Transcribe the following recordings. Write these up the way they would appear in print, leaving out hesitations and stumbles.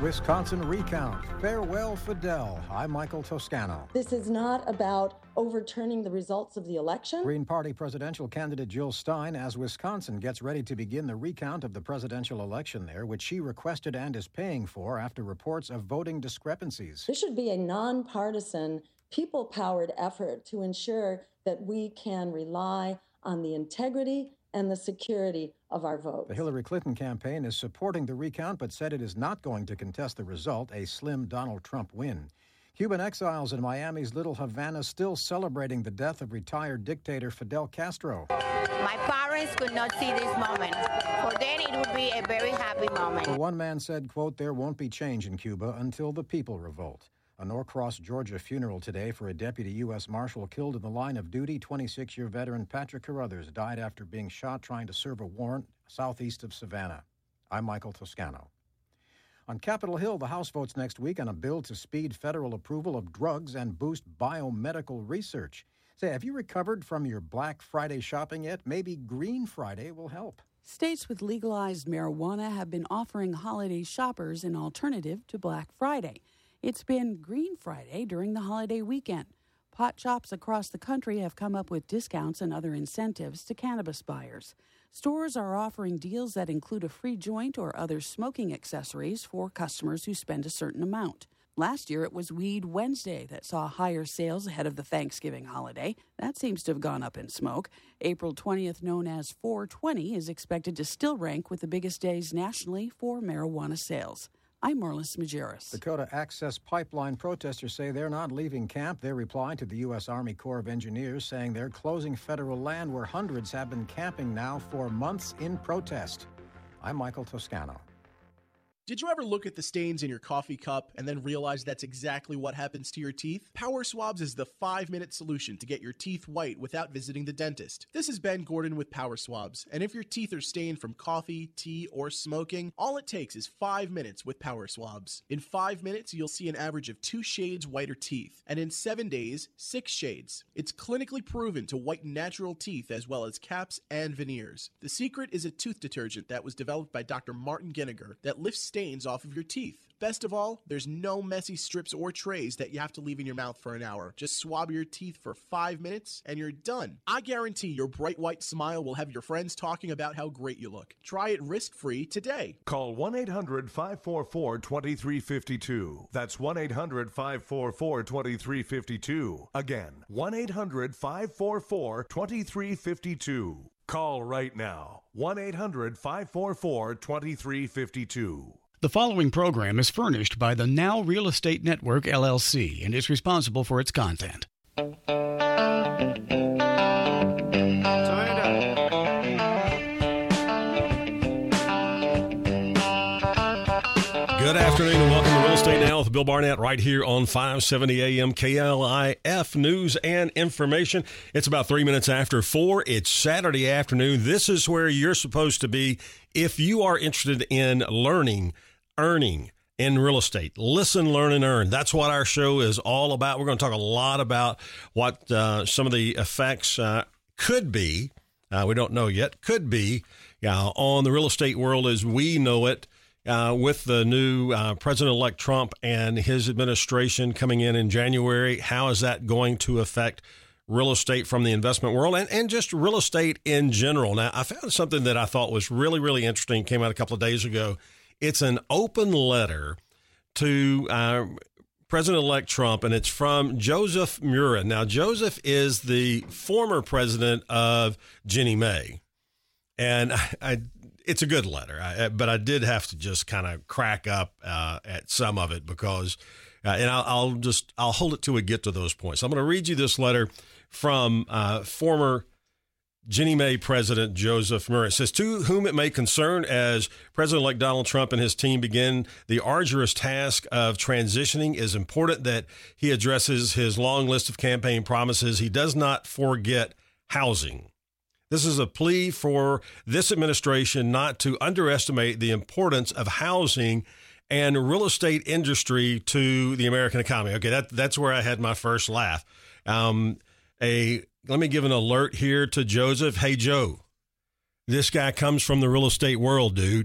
Wisconsin recount. Farewell, Fidel. I'm Michael Toscano. This is not about overturning the results of the election. Green Party presidential candidate Jill Stein, as Wisconsin gets ready to begin the recount of the presidential election there, which she requested and is paying for after reports of voting discrepancies. This should be a nonpartisan, people-powered effort to ensure that we can rely on the integrity and the security of our votes. The Hillary Clinton campaign is supporting the recount, but said it is not going to contest the result, a slim Donald Trump win. Cuban exiles in Miami's Little Havana still celebrating the death of retired dictator Fidel Castro. My parents could not see this moment. For them, it would be a very happy moment. The one man said, quote, "There won't be change in Cuba until the people revolt." A Norcross, Georgia funeral today for a deputy U.S. Marshal killed in the line of duty. 26-year veteran Patrick Carruthers died after being shot trying to serve a warrant southeast of Savannah. I'm Michael Toscano. On Capitol Hill, the House votes next week on a bill to speed federal approval of drugs and boost biomedical research. Say, have you recovered from your Black Friday shopping yet? Maybe Green Friday will help. States with legalized marijuana have been offering holiday shoppers an alternative to Black Friday. It's been Green Friday during the holiday weekend. Pot shops across the country have come up with discounts and other incentives to cannabis buyers. Stores are offering deals that include a free joint or other smoking accessories for customers who spend a certain amount. Last year, it was Weed Wednesday that saw higher sales ahead of the Thanksgiving holiday. That seems to have gone up in smoke. April 20th, known as 420, is expected to still rank with the biggest days nationally for marijuana sales. I'm Marlis Majerus. Dakota Access Pipeline protesters say they're not leaving camp. They're replying to the U.S. Army Corps of Engineers, saying they're closing federal land where hundreds have been camping now for months in protest. I'm Michael Toscano. Did you ever look at the stains in your coffee cup and then realize that's exactly what happens to your teeth? Power Swabs is the 5-minute solution to get your teeth white without visiting the dentist. This is Ben Gordon with Power Swabs, and if your teeth are stained from coffee, tea, or smoking, all it takes is 5 minutes with Power Swabs. In 5 minutes, you'll see an average of 2 shades whiter teeth, and in 7 days, 6 shades. It's clinically proven to whiten natural teeth as well as caps and veneers. The secret is a tooth detergent that was developed by Dr. Martin Ginniger that lifts stains off of your teeth. Best of all, there's no messy strips or trays that you have to leave in your mouth for an hour. Just swab your teeth for 5 minutes and you're done. I guarantee your bright white smile will have your friends talking about how great you look. Try it risk-free today. Call 1-800-544-2352. That's 1-800-544-2352. Again, 1-800-544-2352. Call right now. 1-800-544-2352. The following program is furnished by the Now Real Estate Network, LLC, and is responsible for its content. Good afternoon and welcome to Real Estate Now with Bill Barnett right here on 570 AM KLIF News and Information. It's about 3 minutes after 4. It's Saturday afternoon. This is where you're supposed to be if you are interested in learning, earning in real estate. Listen, learn, and earn. That's what our show is all about. We're going to talk a lot about what some of the effects could be. We don't know yet. Could be on the real estate world as we know it. With the new President-elect Trump and his administration coming in January, how is that going to affect real estate from the investment world and just real estate in general? Now, I found something that I thought was really, really interesting, came out a couple of days ago. It's an open letter to President-elect Trump, and it's from Joseph Murren. Now, Joseph is the former president of Ginnie Mae, and it's a good letter, but I did have to just kind of crack up at some of it because, and I'll hold it till we get to those points. So I'm going to read you this letter from former Ginnie Mae President Joseph Murren. It says, "To whom it may concern, as President-elect Donald Trump and his team begin the arduous task of transitioning, it is important that he addresses his long list of campaign promises. He does not forget housing. This is a plea for this administration not to underestimate the importance of housing and real estate industry to the American economy." Okay, that's where I had my first laugh. Let me give an alert here to Joseph. Hey, Joe, this guy comes from the real estate world, dude.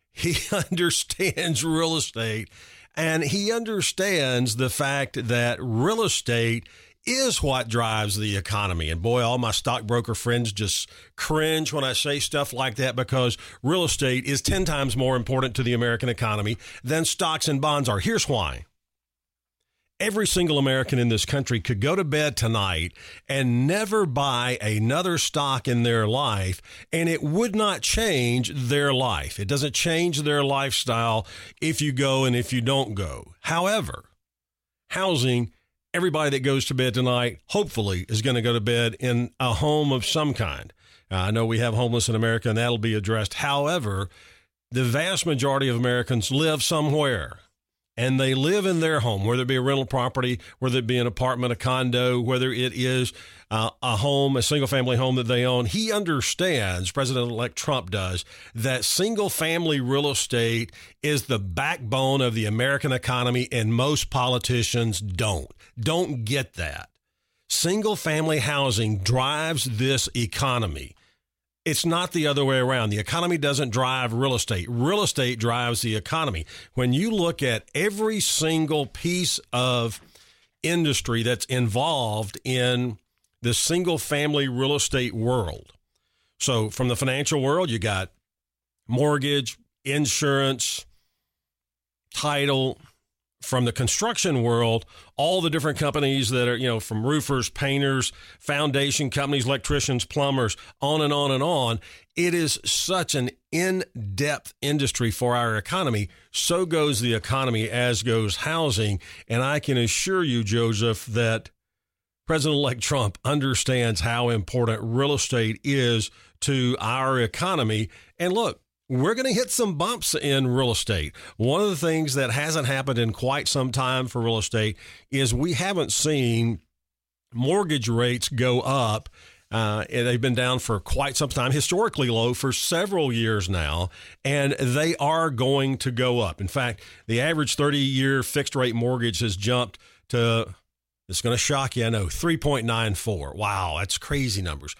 He understands real estate, and he understands the fact that real estate is what drives the economy. And boy, all my stockbroker friends just cringe when I say stuff like that, because real estate is 10 times more important to the American economy than stocks and bonds are. Here's why. Every single American in this country could go to bed tonight and never buy another stock in their life, and it would not change their life. It doesn't change their lifestyle if you go and if you don't go. However, housing, everybody that goes to bed tonight, hopefully, is going to go to bed in a home of some kind. I know we have homeless in America, and that'll be addressed. However, the vast majority of Americans live somewhere. And they live in their home, whether it be a rental property, whether it be an apartment, a condo, whether it is a home, a single-family home that they own. He understands, President-elect Trump does, that single-family real estate is the backbone of the American economy, and most politicians don't get that. Single-family housing drives this economy. It's not the other way around. The economy doesn't drive real estate. Real estate drives the economy. When you look at every single piece of industry that's involved in the single-family real estate world, so from the financial world, you got mortgage, insurance, title. From the construction world, all the different companies that are, from roofers, painters, foundation companies, electricians, plumbers, on and on and on. It is such an in-depth industry for our economy. So goes the economy, as goes housing. And I can assure you, Joseph, that President-elect Trump understands how important real estate is to our economy. And look, we're going to hit some bumps in real estate. One of the things that hasn't happened in quite some time for real estate is we haven't seen mortgage rates go up. They've been down for quite some time, historically low for several years now, and they are going to go up. In fact, the average 30-year fixed rate mortgage has jumped to, it's going to shock you, I know, 3.94. Wow, that's crazy numbers.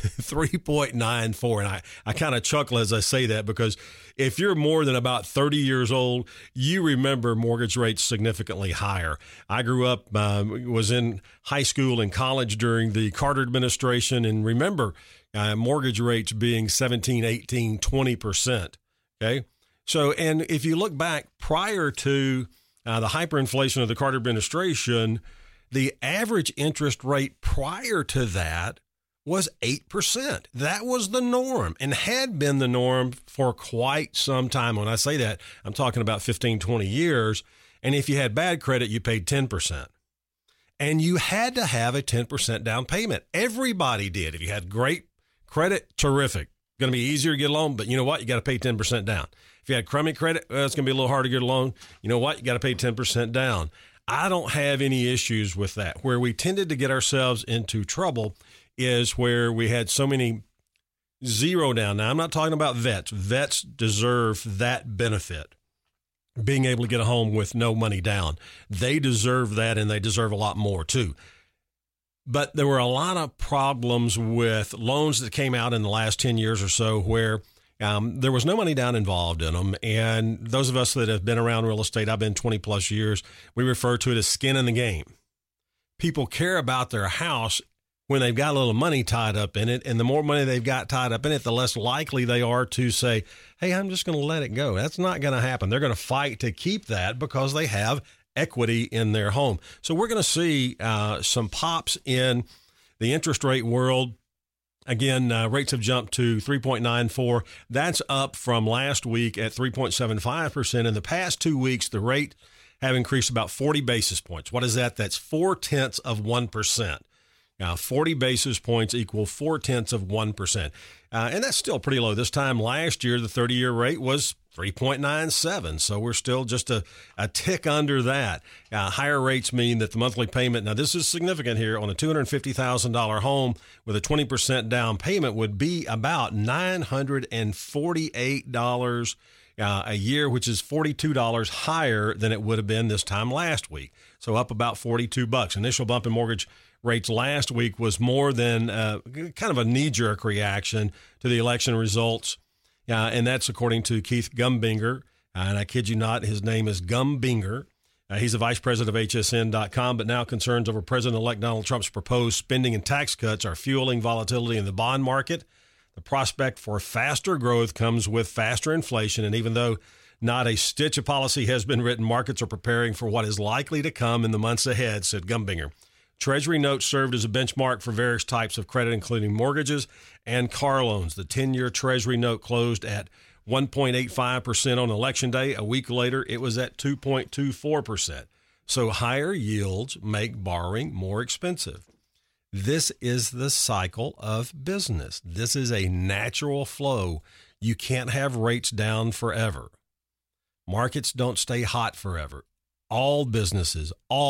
3.94. And I kind of chuckle as I say that, because if you're more than about 30 years old, you remember mortgage rates significantly higher. I grew up, was in high school and college during the Carter administration, and remember mortgage rates being 17, 18, 20%. Okay. So, and if you look back prior to the hyperinflation of the Carter administration, the average interest rate prior to that was 8%. That was the norm and had been the norm for quite some time. When I say that, I'm talking about 15, 20 years. And if you had bad credit, you paid 10%. And you had to have a 10% down payment. Everybody did. If you had great credit, terrific. Going to be easier to get a loan, but you know what? You got to pay 10% down. If you had crummy credit, well, it's going to be a little hard to get a loan. You know what? You got to pay 10% down. I don't have any issues with that. Where we tended to get ourselves into trouble is where we had so many zero down. Now, I'm not talking about vets. Vets deserve that benefit, being able to get a home with no money down. They deserve that, and they deserve a lot more too. But there were a lot of problems with loans that came out in the last 10 years or so where there was no money down involved in them. And those of us that have been around real estate, I've been 20 plus years, we refer to it as skin in the game. People care about their house when they've got a little money tied up in it. And the more money they've got tied up in it, the less likely they are to say, hey, I'm just going to let it go. That's not going to happen. They're going to fight to keep that because they have equity in their home. So we're going to see some pops in the interest rate world. Again, rates have jumped to 3.94. That's up from last week at 3.75%. In the past 2 weeks, the rate have increased about 40 basis points. What is that? That's 0.4%. Now, 40 basis points equal 0.4%. And that's still pretty low. This time last year, the 30-year rate was 3.97. So we're still just a tick under that. Higher rates mean that the monthly payment, now this is significant here, on a $250,000 home with a 20% down payment would be about $948 a year, which is $42 higher than it would have been this time last week. So up about $42. Initial bump in mortgage rates last week was more than kind of a knee-jerk reaction to the election results and that's according to Keith Gumbinger. And I kid you not, his name is Gumbinger. He's the vice president of HSN.com, but now concerns over President-elect Donald Trump's proposed spending and tax cuts are fueling volatility in the bond market. The prospect for faster growth comes with faster inflation, and even though not a stitch of policy has been written, markets are preparing for what is likely to come in the months ahead, said Gumbinger. Treasury notes served as a benchmark for various types of credit, including mortgages and car loans. The 10-year Treasury note closed at 1.85% on Election Day. A week later, it was at 2.24%. So higher yields make borrowing more expensive. This is the cycle of business. This is a natural flow. You can't have rates down forever. Markets don't stay hot forever. All businesses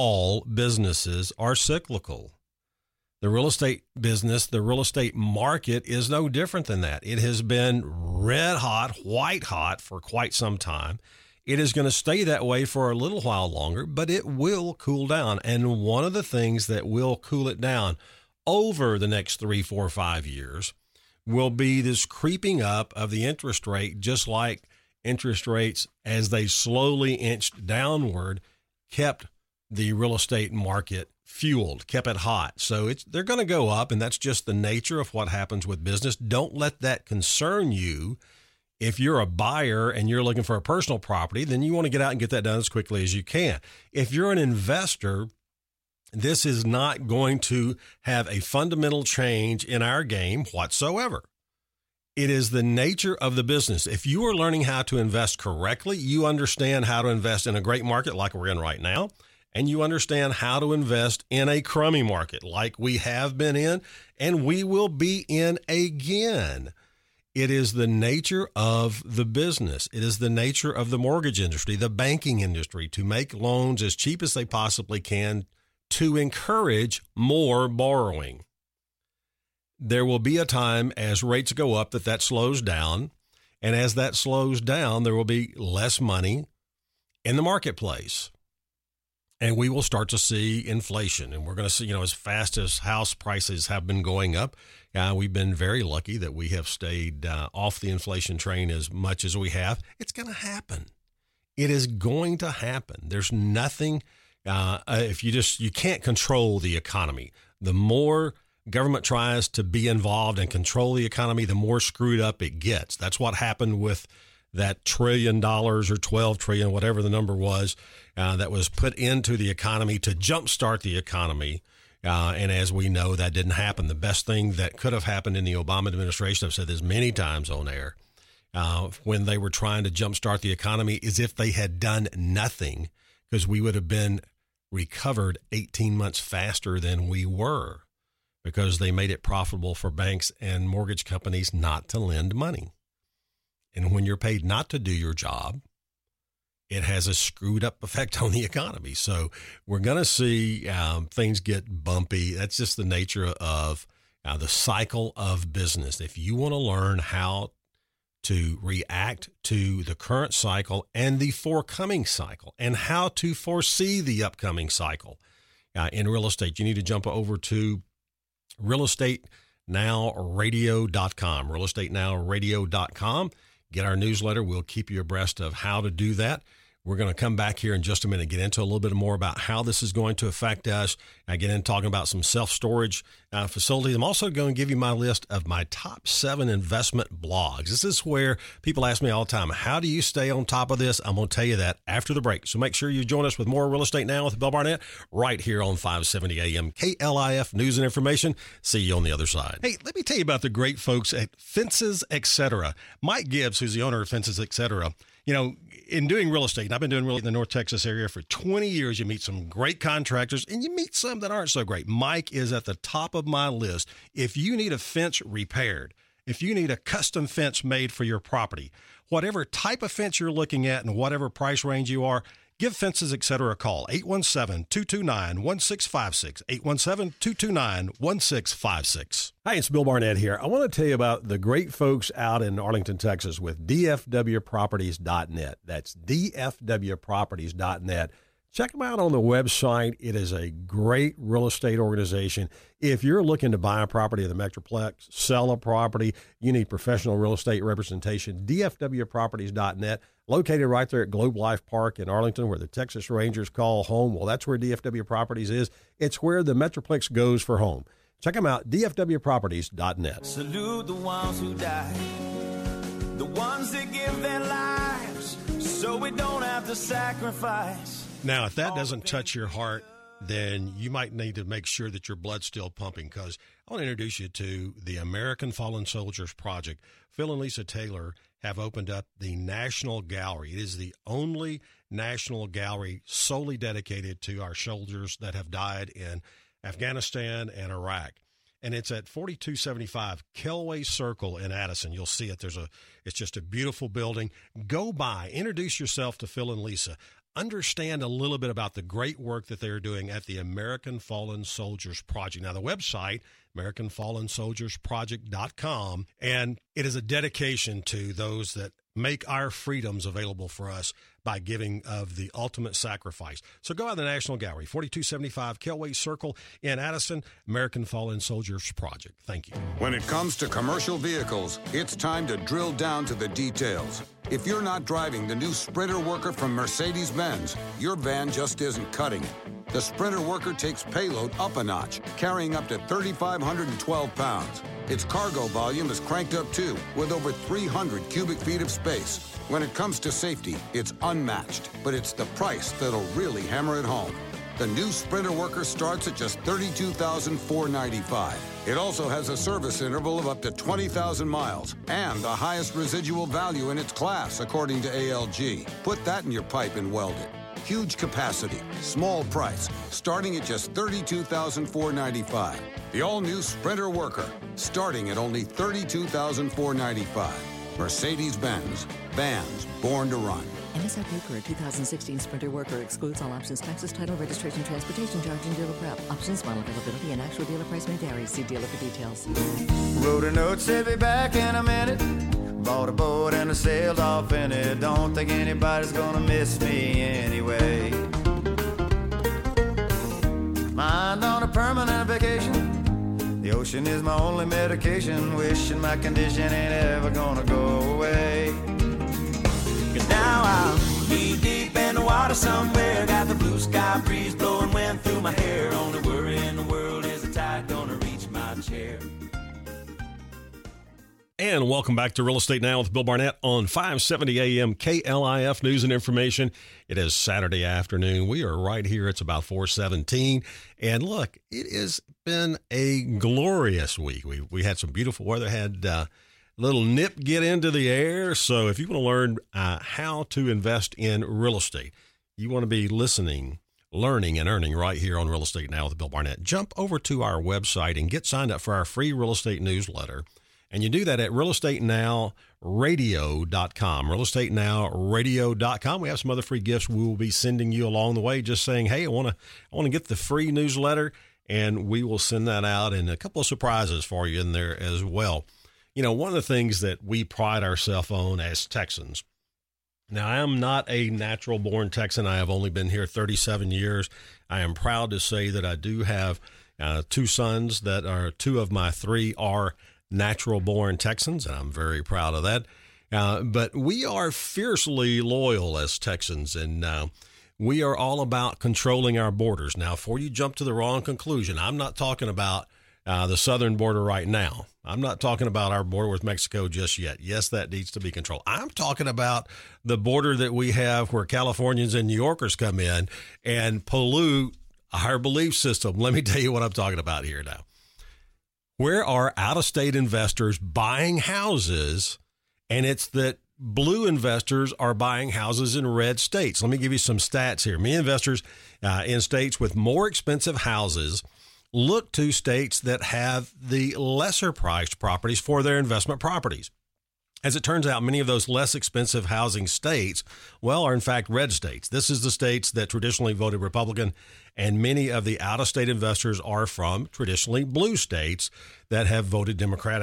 are cyclical. The real estate business, the real estate market is no different than that. It has been red hot, white hot for quite some time. It is going to stay that way for a little while longer, but it will cool down. And one of the things that will cool it down over the next 3, 4, 5 years will be this creeping up of the interest rate, just like interest rates, as they slowly inched downward, kept the real estate market fueled, kept it hot. So they're going to go up, and that's just the nature of what happens with business. Don't let that concern you. If you're a buyer and you're looking for a personal property, then you want to get out and get that done as quickly as you can. If you're an investor, this is not going to have a fundamental change in our game whatsoever. It is the nature of the business. If you are learning how to invest correctly, you understand how to invest in a great market like we're in right now, and you understand how to invest in a crummy market like we have been in and we will be in again. It is the nature of the business. It is the nature of the mortgage industry, the banking industry, to make loans as cheap as they possibly can to encourage more borrowing. There will be a time as rates go up that slows down, and as that slows down, there will be less money in the marketplace. And we will start to see inflation, and we're going to see, as fast as house prices have been going up, we've been very lucky that we have stayed off the inflation train as much as we have. It's going to happen. It is going to happen. There's nothing, you can't control the economy. The more government tries to be involved and control the economy, the more screwed up it gets. That's what happened with that $1 trillion or 12 trillion, whatever the number was, that was put into the economy to jumpstart the economy. And as we know, that didn't happen. The best thing that could have happened in the Obama administration, I've said this many times on air, when they were trying to jumpstart the economy, is if they had done nothing, because we would have been recovered 18 months faster than we were, because they made it profitable for banks and mortgage companies not to lend money. And when you're paid not to do your job, it has a screwed up effect on the economy. So we're going to see things get bumpy. That's just the nature of the cycle of business. If you want to learn how to react to the current cycle and the forthcoming cycle and how to foresee the upcoming cycle in real estate, you need to jump over to realestatenow.radio.com, realestatenow.radio.com. Get our newsletter. We'll keep you abreast of how to do that. We're going to come back here in just a minute, get into a little bit more about how this is going to affect us. I get in talking about some self-storage facilities. I'm also going to give you my list of my top 7 investment blogs. This is where people ask me all the time, how do you stay on top of this? I'm going to tell you that after the break. So make sure you join us with more Real Estate Now with Bill Barnett right here on 570 AM KLIF News and Information. See you on the other side. Hey, let me tell you about the great folks at Fences Etc. Mike Gibbs, who's the owner of Fences Etc., in doing real estate, and I've been doing real estate in the North Texas area for 20 years, you meet some great contractors and you meet some that aren't so great. Mike is at the top of my list. If you need a fence repaired, if you need a custom fence made for your property, whatever type of fence you're looking at and whatever price range you are, give Fences Etc. a call, 817-229-1656, 817-229-1656. Hi, it's Bill Barnett here. I want to tell you about the great folks out in Arlington, Texas with DFWproperties.net. That's DFWproperties.net. Check them out on the website. It is a great real estate organization. If you're looking to buy a property in the Metroplex, sell a property, you need professional real estate representation, dfwproperties.net, located right there at Globe Life Park in Arlington, where the Texas Rangers call home. Well, that's where DFW Properties is. It's where the Metroplex goes for home. Check them out, dfwproperties.net. Salute the ones who died, the ones that give their lives so we don't have to sacrifice. Now, if that doesn't touch your heart, then you might need to make sure that your blood's still pumping, because I want to introduce you to the American Fallen Soldiers Project. Phil and Lisa Taylor have opened up the National Gallery. It is the only national gallery solely dedicated to our soldiers that have died in Afghanistan and Iraq. And it's at 4275 Kelway Circle in Addison. You'll see it. It's just a beautiful building. Go by, introduce yourself to Phil and Lisa. Understand a little bit about the great work that they're doing at the American Fallen Soldiers Project. Now, the website, AmericanFallenSoldiersProject.com, and it is a dedication to those that make our freedoms available for us by giving of the ultimate sacrifice. So go out to the National Gallery, 4275 Kelway Circle in Addison, American Fallen Soldiers Project. Thank you. When it comes to commercial vehicles, it's time to drill down to the details. If you're not driving the new Sprinter Worker from Mercedes-Benz, your van just isn't cutting it. The Sprinter Worker takes payload up a notch, carrying up to 3,512 pounds. Its cargo volume is cranked up too, with over 300 cubic feet of space. When it comes to safety, it's unmatched, but it's the price that'll really hammer it home. The new Sprinter Worker starts at just $32,495. It also has a service interval of up to 20,000 miles and the highest residual value in its class, according to ALG. Put that in your pipe and weld it. Huge capacity, small price, starting at just $32,495. The all-new Sprinter Worker, starting at only $32,495. Mercedes-Benz, vans born to run. MSRP for a 2016 Sprinter Worker excludes all options, taxes, title, registration, transportation charge, and dealer prep. Options, model availability, and actual dealer price may vary. See dealer for details. Wrote a note, said be back in a minute. Bought a boat and I sailed off in it. Don't think anybody's gonna miss me anyway. Mind on a permanent vacation. The ocean is my only medication. Wishing my condition ain't ever gonna go away. 'Cause now I'm knee deep in the water somewhere. Got the blue sky breeze blowing wind through my hair. Only worry in the world is the tide gonna reach my chair. And welcome back to Real Estate Now with Bill Barnett on 570 AM KLIF News and Information. It is Saturday afternoon. We are right here. It's about 4:17. And look, it has been a glorious week. We had some beautiful weather, had a little nip get into the air. So if you want to learn how to invest in real estate, you want to be listening, learning, and earning right here on Real Estate Now with Bill Barnett, jump over to our website and get signed up for our free real estate newsletter. And you do that at realestatenow.radio.com, realestatenow.radio.com. We have some other free gifts we will be sending you along the way, just saying, hey, I want to get the free newsletter, and we will send that out, and a couple of surprises for you in there as well. You know, one of the things that we pride ourselves on as Texans, now I am not a natural-born Texan. I have only been here 37 years. I am proud to say that I do have two sons that are, two of my three are natural-born Texans, and I'm very proud of that. But we are fiercely loyal as Texans, and we are all about controlling our borders. Now, before you jump to the wrong conclusion, I'm not talking about the southern border right now. I'm not talking about our border with Mexico just yet. Yes, that needs to be controlled. I'm talking about the border that we have where Californians and New Yorkers come in and pollute our belief system. Let me tell you what I'm talking about here now. Where are out-of-state investors buying houses, and it's that blue investors are buying houses in red states. Let me give you some stats here. Many investors in states with more expensive houses look to states that have the lesser-priced properties for their investment properties. As it turns out, many of those less expensive housing states, well, are in fact red states. This is the states that traditionally voted Republican, and many of the out-of-state investors are from traditionally blue states that have voted Democratic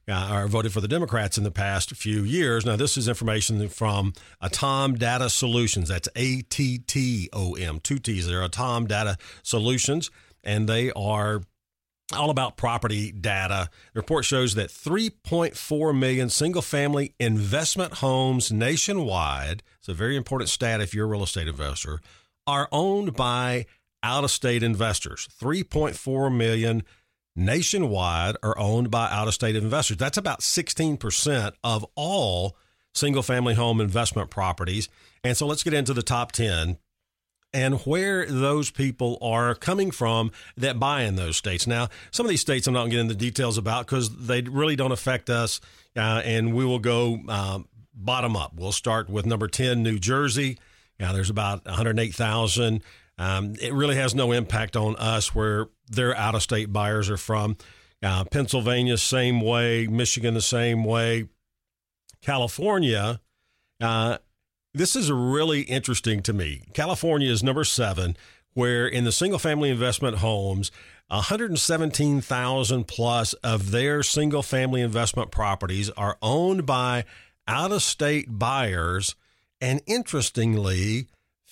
or voted for the Democrats in the past few years. Now, this is information from Atom Data Solutions. That's ATTOM, two T's there, Atom Data Solutions, and they are all about property data. The report shows that 3.4 million single-family investment homes nationwide, it's a very important stat if you're a real estate investor, are owned by out-of-state investors. 3.4 million nationwide are owned by out-of-state investors. That's about 16% of all single-family home investment properties. And so let's get into the top 10 and where those people are coming from that buy in those states. Now, some of these states I'm not getting the details about because they really don't affect us, and we will go bottom up. We'll start with number 10, New Jersey. Now, there's about 108,000. It really has no impact on us where their out-of-state buyers are from. Pennsylvania, same way. Michigan, the same way. California, this is really interesting to me. California is number 7, where in the single-family investment homes, 117,000 plus of their single-family investment properties are owned by out-of-state buyers, and interestingly,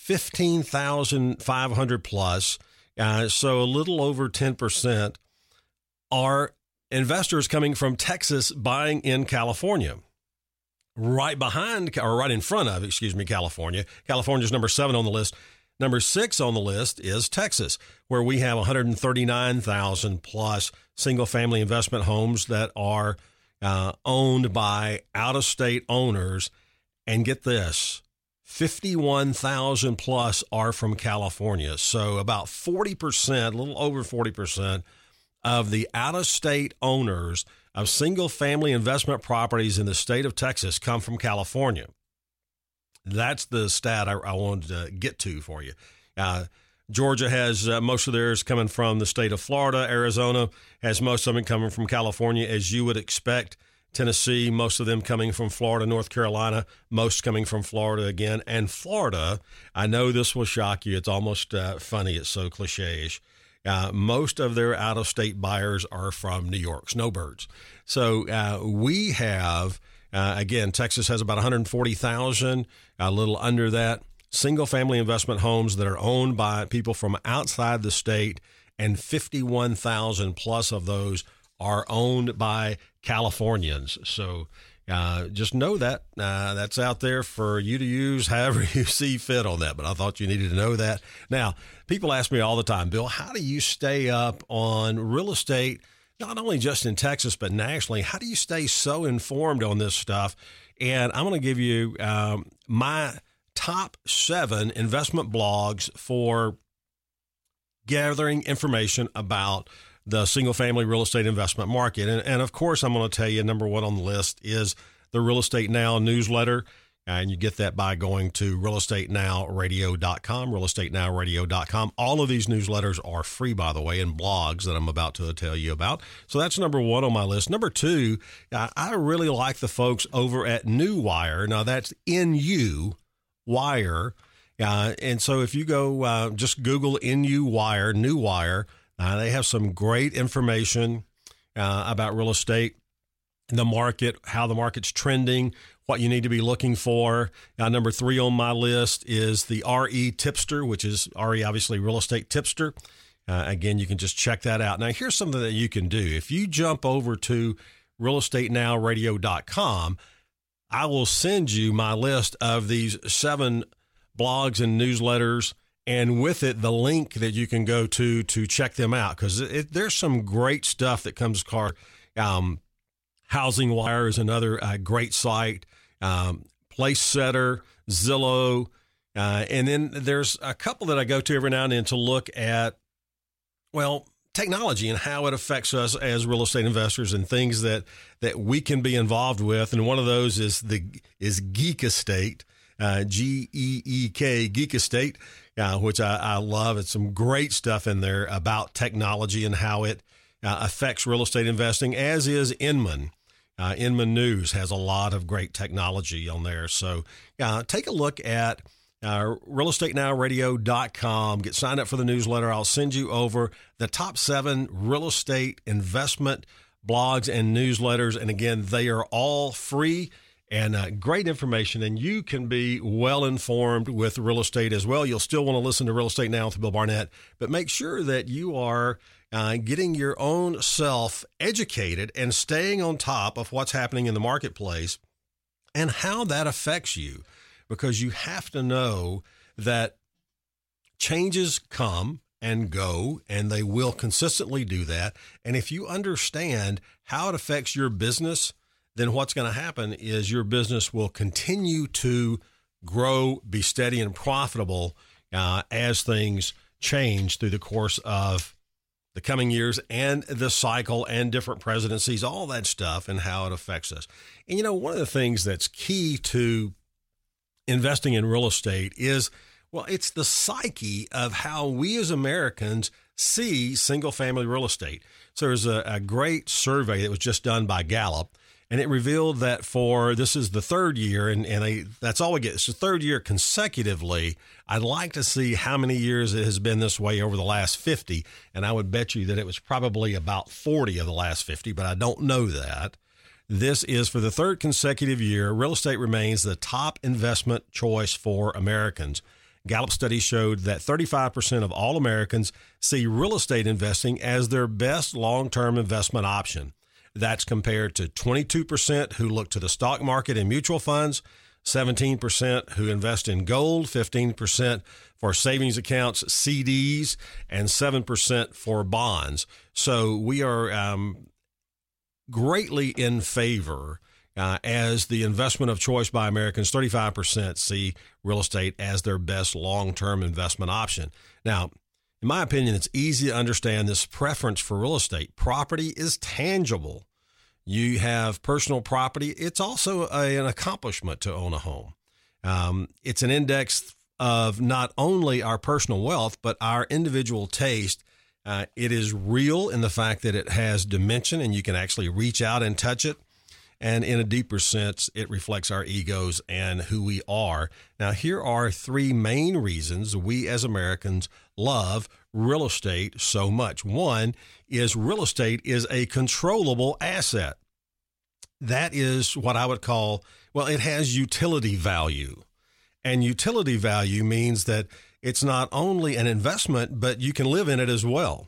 15,500 plus, so a little over 10%, are investors coming from Texas buying in California. Right behind, or right in front of, California. California's number 7 on the list. Number 6 on the list is Texas, where we have 139,000 plus single-family investment homes that are owned by out-of-state owners. And get this, 51,000 plus are from California. So about 40%, a little over 40% of the out-of-state owners of single-family investment properties in the state of Texas come from California. That's the stat I wanted to get to for you. Georgia has most of theirs coming from the state of Florida. Arizona has most of them coming from California, as you would expect. Tennessee, most of them coming from Florida. North Carolina, most coming from Florida again. And Florida, I know this will shock you. It's almost funny. It's so cliche-ish. Most of their out-of-state buyers are from New York, snowbirds. So we have, again, Texas has about 140,000, a little under that, single-family investment homes that are owned by people from outside the state, and 51,000 plus of those are owned by Californians. So just know that. That's out there for you to use however you see fit on that. But I thought you needed to know that. Now, people ask me all the time, Bill, how do you stay up on real estate, not only just in Texas, but nationally? How do you stay so informed on this stuff? And I'm going to give you my top 7 investment blogs for gathering information about the single-family real estate investment market. And of course, I'm going to tell you, number 1 on the list is the Real Estate Now newsletter. And you get that by going to realestatenow.radio.com, realestatenow.radio.com. All of these newsletters are free, by the way, and blogs that I'm about to tell you about. So that's number 1 on my list. Number 2, I really like the folks over at New Wire. Now, that's NU Wire. And so if you go just Google NU Wire, New Wire, they have some great information about real estate, the market, how the market's trending, what you need to be looking for. Number 3 on my list is the RE Tipster, which is RE, obviously, Real Estate Tipster. Again, you can just check that out. Now, here's something that you can do. If you jump over to realestatenow.radio.com, I will send you my list of these 7 blogs and newsletters, and with it, the link that you can go to check them out, because there's some great stuff that comes across. Housing Wire is another great site, Place Setter, Zillow, and then there's a couple that I go to every now and then to look at, well, technology and how it affects us as real estate investors and things that we can be involved with. And one of those is Geek Estate, Geek, Geek Estate, which I love. It's some great stuff in there about technology and how it affects real estate investing, as is Inman. Inman News has a lot of great technology on there. So take a look at realestatenow.radio.com. Get signed up for the newsletter. I'll send you over the top 7 real estate investment blogs and newsletters. And again, they are all free and great information. And you can be well informed with real estate as well. You'll still want to listen to Real Estate Now with Bill Barnett, but make sure that you are getting your own self educated and staying on top of what's happening in the marketplace and how that affects you, because you have to know that changes come and go, and they will consistently do that. And if you understand how it affects your business, then what's going to happen is your business will continue to grow, be steady and profitable as things change through the course of the coming years and the cycle and different presidencies, all that stuff, and how it affects us. And, one of the things that's key to investing in real estate is, well, it's the psyche of how we as Americans see single-family real estate. So there's a great survey that was just done by Gallup, and it revealed that this is the third year, and that's all we get. It's the third year consecutively. I'd like to see how many years it has been this way over the last 50, and I would bet you that it was probably about 40 of the last 50, but I don't know that. This is for the third consecutive year, real estate remains the top investment choice for Americans. Gallup study showed that 35% of all Americans see real estate investing as their best long-term investment option. That's compared to 22% who look to the stock market and mutual funds, 17% who invest in gold, 15% for savings accounts, CDs, and 7% for bonds. So we are greatly in favor as the investment of choice by Americans. 35% see real estate as their best long-term investment option. Now, in my opinion, it's easy to understand this preference for real estate. Property is tangible. You have personal property. It's also an accomplishment to own a home. It's an index of not only our personal wealth, but our individual taste. It is real in the fact that it has dimension and you can actually reach out and touch it. And in a deeper sense, it reflects our egos and who we are. Now, here are three main reasons we as Americans love real estate so much. One is real estate is a controllable asset. That is what I would call, well, it has utility value. And utility value means that it's not only an investment, but you can live in it as well.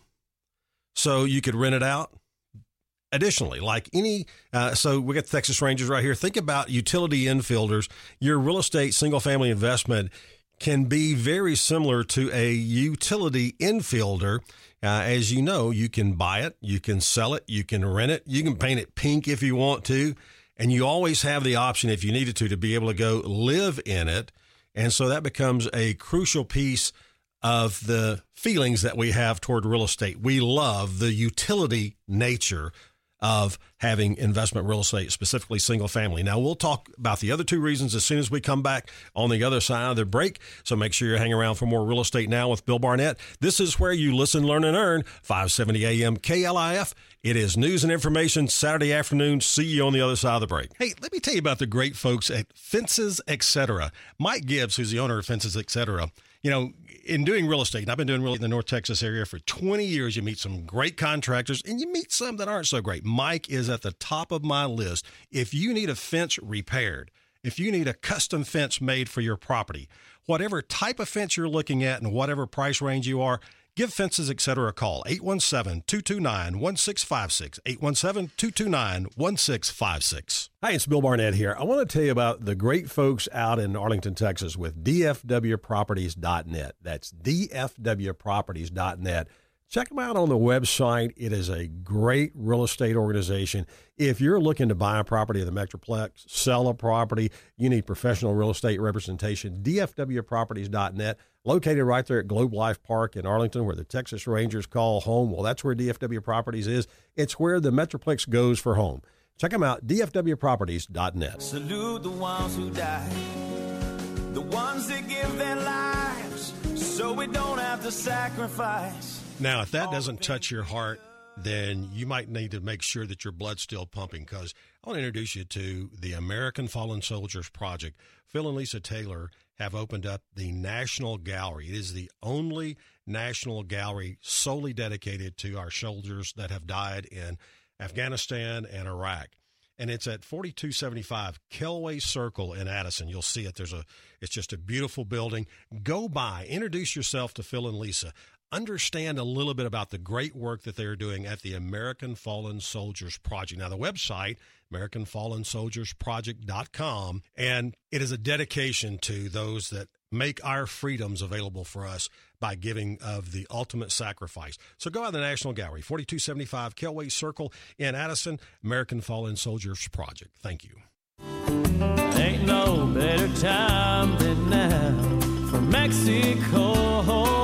So you could rent it out. Additionally, like so we got the Texas Rangers right here. Think about utility infielders. Your real estate single-family investment can be very similar to a utility infielder. As you know, you can buy it, you can sell it, you can rent it, you can paint it pink if you want to, and you always have the option, if you needed to be able to go live in it. And so that becomes a crucial piece of the feelings that we have toward real estate. We love the utility nature of having investment real estate, specifically single family. Now, we'll talk about the other two reasons as soon as we come back on the other side of the break. So make sure you hang around for more Real Estate Now with Bill Barnett. This is where you listen, learn, and earn. 570 AM KLIF. It is news and information Saturday afternoon. See you on the other side of the break. Hey, let me tell you about the great folks at Fences Etc. Mike Gibbs, who's the owner of Fences Etc., in doing real estate, and I've been doing real estate in the North Texas area for 20 years, you meet some great contractors and you meet some that aren't so great. Mike is at the top of my list. If you need a fence repaired, if you need a custom fence made for your property, whatever type of fence you're looking at and whatever price range you are, give Fences Etc. a call, 817-229-1656, 817-229-1656. Hi, it's Bill Barnett here. I want to tell you about the great folks out in Arlington, Texas with DFWproperties.net. That's DFWproperties.net. Check them out on the website. It is a great real estate organization. If you're looking to buy a property in the Metroplex, sell a property, you need professional real estate representation, DFWproperties.net, located right there at Globe Life Park in Arlington, where the Texas Rangers call home. Well, that's where DFW Properties is. It's where the Metroplex goes for home. Check them out, DFWproperties.net. Salute the ones who died, the ones that give their lives, so we don't have to sacrifice. Now, if that doesn't touch your heart, then you might need to make sure that your blood's still pumping, because I want to introduce you to the American Fallen Soldiers Project. Phil and Lisa Taylor have opened up the National Gallery. It is the only national gallery solely dedicated to our soldiers that have died in Afghanistan, and Iraq. And it's at 4275 Kelway Circle in Addison. You'll see it. It's just a beautiful building. Go by, introduce yourself to Phil and Lisa. Understand a little bit about the great work that they're doing at the American Fallen Soldiers Project. Now, the website, AmericanFallenSoldiersProject.com, and it is a dedication to those that make our freedoms available for us by giving of the ultimate sacrifice. So go out to the National Gallery, 4275 Kelway Circle in Addison, American Fallen Soldiers Project. Thank you. Ain't no better time than now for Mexico.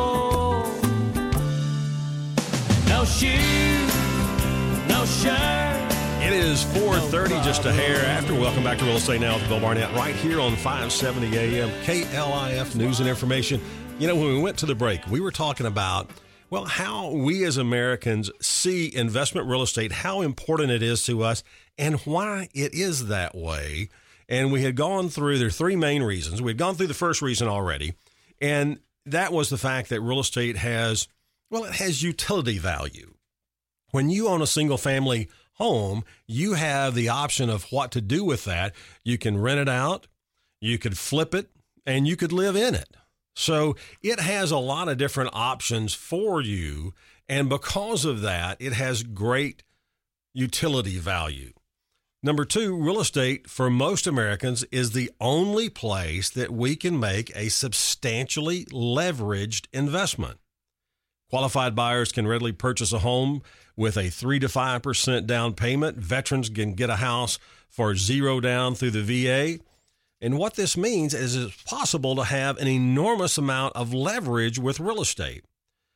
No shoes, no shirt. It is 4:30, just a hair after. Welcome back to Real Estate Now with Bill Barnett, right here on 570 AM KLIF News and Information. You know, when we went to the break, we were talking about, well, how we as Americans see investment real estate, how important it is to us, and why it is that way. And we had gone through, there are three main reasons. We had gone through the first reason already, and that was the fact that real estate has, well, it has utility value. When you own a single family home, you have the option of what to do with that. You can rent it out, you could flip it, and you could live in it. So it has a lot of different options for you, and because of that, it has great utility value. Number two, real estate for most Americans is the only place that we can make a substantially leveraged investment. Qualified buyers can readily purchase a home with a 3 to 5% down payment. Veterans can get a house for zero down through the VA. And what this means is it's possible to have an enormous amount of leverage with real estate.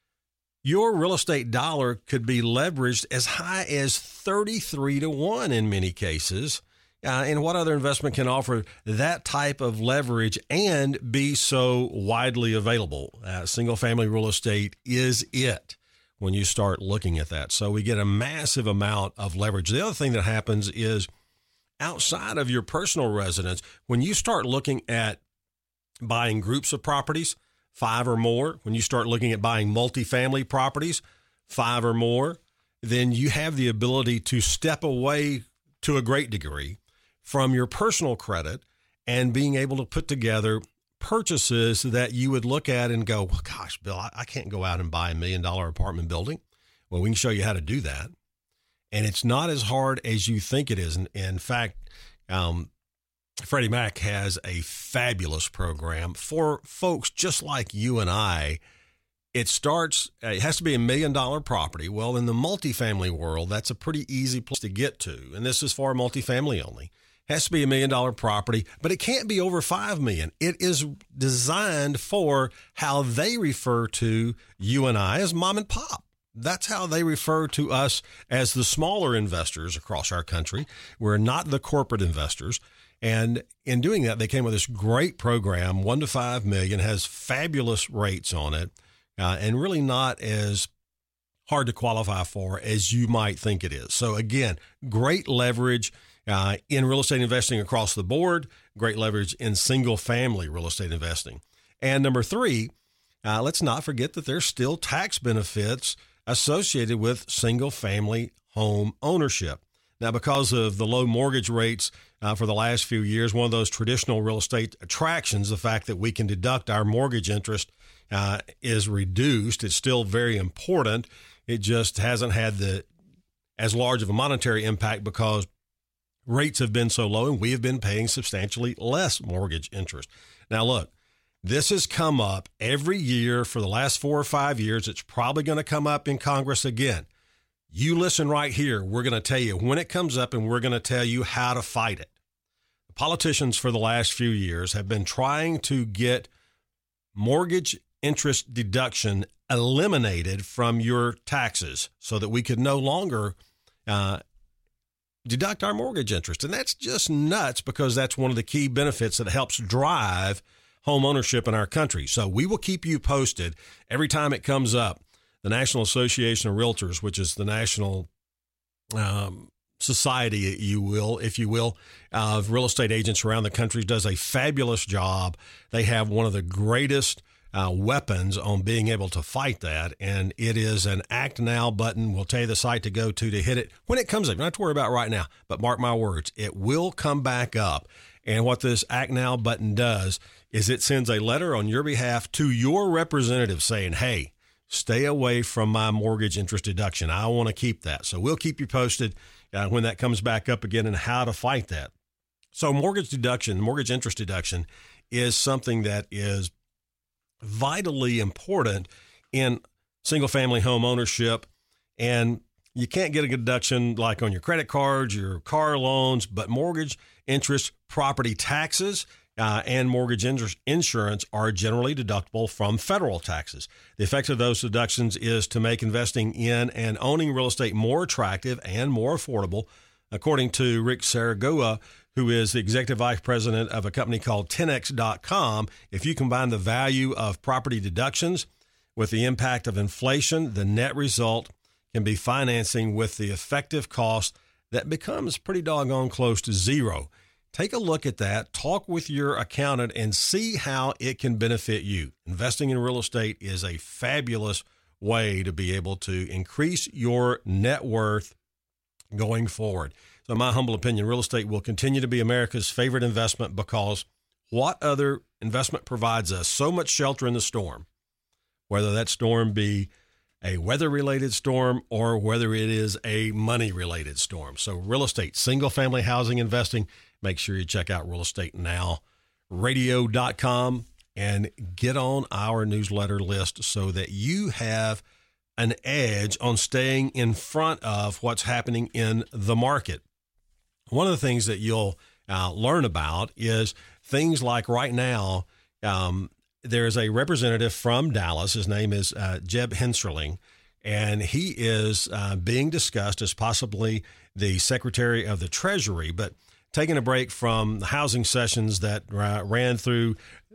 Your real estate dollar could be leveraged as high as 33 to 1 in many cases. And what other investment can offer that type of leverage and be so widely available? Single-family real estate is it when you start looking at that. So we get a massive amount of leverage. The other thing that happens is outside of your personal residence, when you start looking at buying groups of properties, 5 or more, when you start looking at buying multifamily properties, 5 or more, then you have the ability to step away to a great degree from your personal credit and being able to put together purchases that you would look at and go, well, gosh, Bill, I can't go out and buy $1 million apartment building. Well, we can show you how to do that. And it's not as hard as you think it is. And in fact, Freddie Mac has a fabulous program for folks just like you and I. It starts, it has to be $1 million property. Well, in the multifamily world, that's a pretty easy place to get to. And this is for multifamily only. It has to be $1 million property, but it can't be over $5 million. It is designed for how they refer to you and I as mom and pop. That's how they refer to us as the smaller investors across our country. We're not the corporate investors. And in doing that, they came with this great program, 1 to 5 million, has fabulous rates on it, and really not as hard to qualify for as you might think it is. So again, great leverage in real estate investing across the board, great leverage in single family real estate investing. And number 3, let's not forget that there's still tax benefits associated with single family home ownership. Now, because of the low mortgage rates for the last few years, one of those traditional real estate attractions, the fact that we can deduct our mortgage interest is reduced. It's still very important. It just hasn't had as large of a monetary impact because rates have been so low and we have been paying substantially less mortgage interest. Now, look, this has come up every year for the last 4 or 5 years. It's probably going to come up in Congress again. You listen right here. We're going to tell you when it comes up and we're going to tell you how to fight it. The politicians for the last few years have been trying to get mortgage interest deduction eliminated from your taxes so that we could no longer deduct our mortgage interest. And that's just nuts because that's one of the key benefits that helps drive home ownership in our country. So we will keep you posted every time it comes up. The National Association of Realtors, which is the national society, if you will, of real estate agents around the country, does a fabulous job. They have one of the greatest weapons on being able to fight that. And it is an Act Now button. We'll tell you the site to go to hit it when it comes up. You don't have to worry about it right now, but mark my words, it will come back up. And what this Act Now button does is it sends a letter on your behalf to your representative saying, hey, stay away from my mortgage interest deduction. I want to keep that. So we'll keep you posted when that comes back up again and how to fight that. So mortgage interest deduction is something that is vitally important in single-family home ownership. And you can't get a deduction like on your credit cards, your car loans, but mortgage interest, property taxes, and mortgage insurance are generally deductible from federal taxes. The effect of those deductions is to make investing in and owning real estate more attractive and more affordable. According to Rick Saragoa, who is the executive vice president of a company called 10x.com, if you combine the value of property deductions with the impact of inflation, the net result can be financing with the effective cost that becomes pretty doggone close to zero. Take a look at that, talk with your accountant, and see how it can benefit you. Investing in real estate is a fabulous way to be able to increase your net worth going forward. So in my humble opinion, real estate will continue to be America's favorite investment because what other investment provides us so much shelter in the storm, whether that storm be a weather-related storm or whether it is a money-related storm. So real estate, single-family housing investing, make sure you check out realestatenow.radio.com and get on our newsletter list so that you have an edge on staying in front of what's happening in the market. One of the things that you'll learn about is things like right now, there's a representative from Dallas. His name is Jeb Hensarling, and he is being discussed as possibly the Secretary of the Treasury, but taking a break from the housing sessions that ran through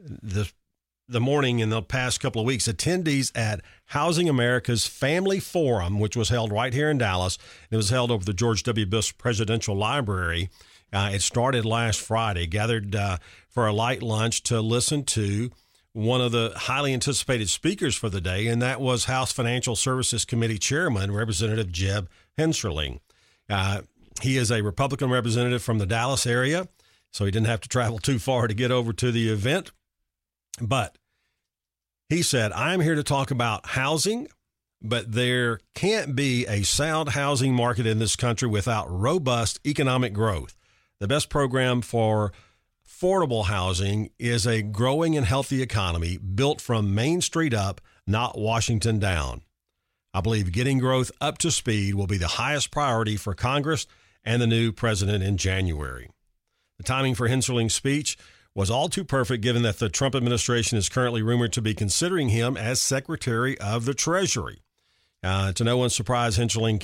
the morning in the past couple of weeks. Attendees at Housing America's Family Forum, which was held right here in Dallas, it was held over the George W. Bush Presidential Library. It started last Friday, gathered for a light lunch to listen to one of the highly anticipated speakers for the day, and that was House Financial Services Committee Chairman, Representative Jeb Hensarling. He is a Republican representative from the Dallas area, so he didn't have to travel too far to get over to the event. But he said, I'm here to talk about housing, but there can't be a sound housing market in this country without robust economic growth. The best program for affordable housing is a growing and healthy economy built from Main Street up, not Washington down. I believe getting growth up to speed will be the highest priority for Congress and the new president in January. The timing for Hensarling's speech was all too perfect, given that the Trump administration is currently rumored to be considering him as Secretary of the Treasury. To no one's surprise, Hensarling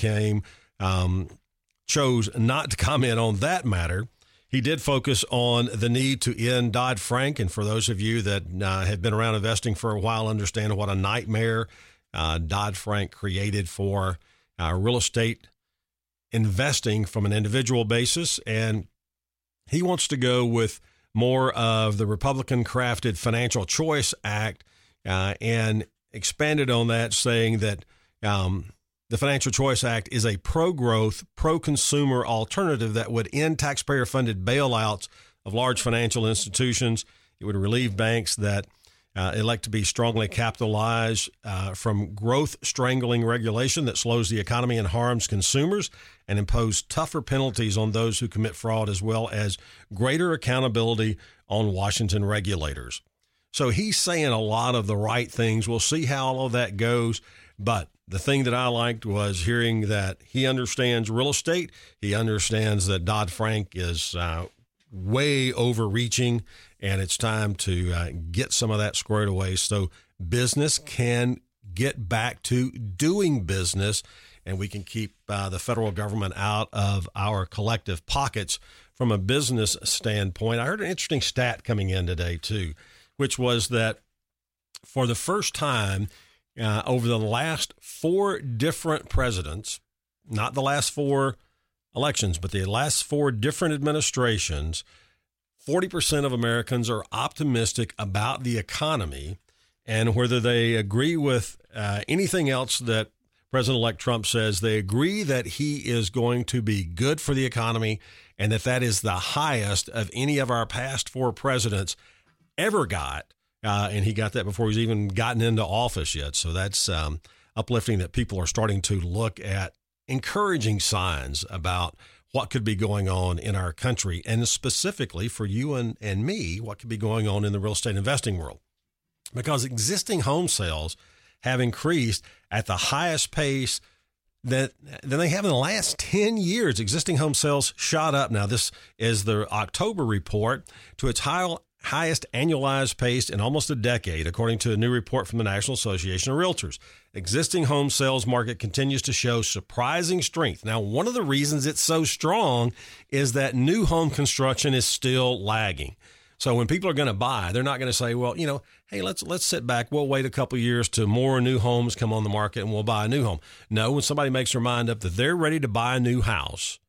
chose not to comment on that matter. He did focus on the need to end Dodd-Frank, and for those of you that have been around investing for a while, understand what a nightmare Dodd-Frank created for real estate investing from an individual basis, and he wants to go with more of the Republican-crafted Financial Choice Act and expanded on that, saying that the Financial Choice Act is a pro-growth, pro-consumer alternative that would end taxpayer-funded bailouts of large financial institutions. It would relieve banks that elect to be strongly capitalized from growth-strangling regulation that slows the economy and harms consumers, and impose tougher penalties on those who commit fraud, as well as greater accountability on Washington regulators. So he's saying a lot of the right things. We'll see how all of that goes. But the thing that I liked was hearing that he understands real estate. He understands that Dodd-Frank is way overreaching, and it's time to get some of that squared away so business can get back to doing business, and we can keep the federal government out of our collective pockets from a business standpoint. I heard an interesting stat coming in today, too, which was that for the first time over the last 4 different presidents, not the last 4 elections, but the last 4 different administrations, 40% of Americans are optimistic about the economy, and whether they agree with anything else that President-elect Trump says, they agree that he is going to be good for the economy and that is the highest of any of our past 4 presidents ever got. And he got that before he's even gotten into office yet. So that's uplifting that people are starting to look at encouraging signs about what could be going on in our country, and specifically for you and me, what could be going on in the real estate investing world. Because existing home sales have increased at the highest pace than they have in the last 10 years. Existing home sales shot up. Now, this is the October report to its highest annualized pace in almost a decade, according to a new report from the National Association of Realtors. Existing home sales market continues to show surprising strength. Now, one of the reasons it's so strong is that new home construction is still lagging. So when people are going to buy, they're not going to say, well, hey, let's sit back. We'll wait a couple of years till more new homes come on the market and we'll buy a new home. No, when somebody makes their mind up that they're ready to buy a new house,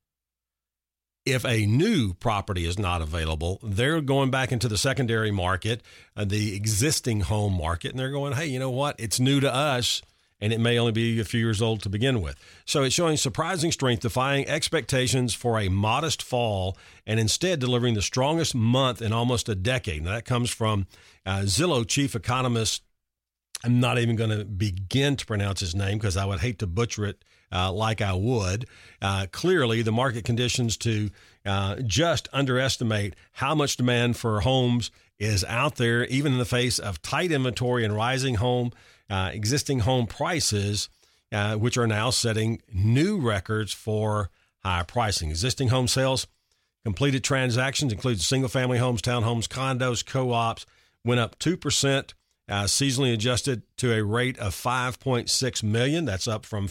if a new property is not available, they're going back into the secondary market, the existing home market, and they're going, hey, you know what? It's new to us, and it may only be a few years old to begin with. So it's showing surprising strength, defying expectations for a modest fall, and instead delivering the strongest month in almost a decade. Now, that comes from Zillow chief economist. I'm not even going to begin to pronounce his name because I would hate to butcher it like I would. Clearly, the market conditions to just underestimate how much demand for homes is out there, even in the face of tight inventory and rising existing home prices, which are now setting new records for high pricing. Existing home sales, completed transactions, including single-family homes, townhomes, condos, co-ops, went up 2%. Seasonally adjusted to a rate of 5.6 million. That's up from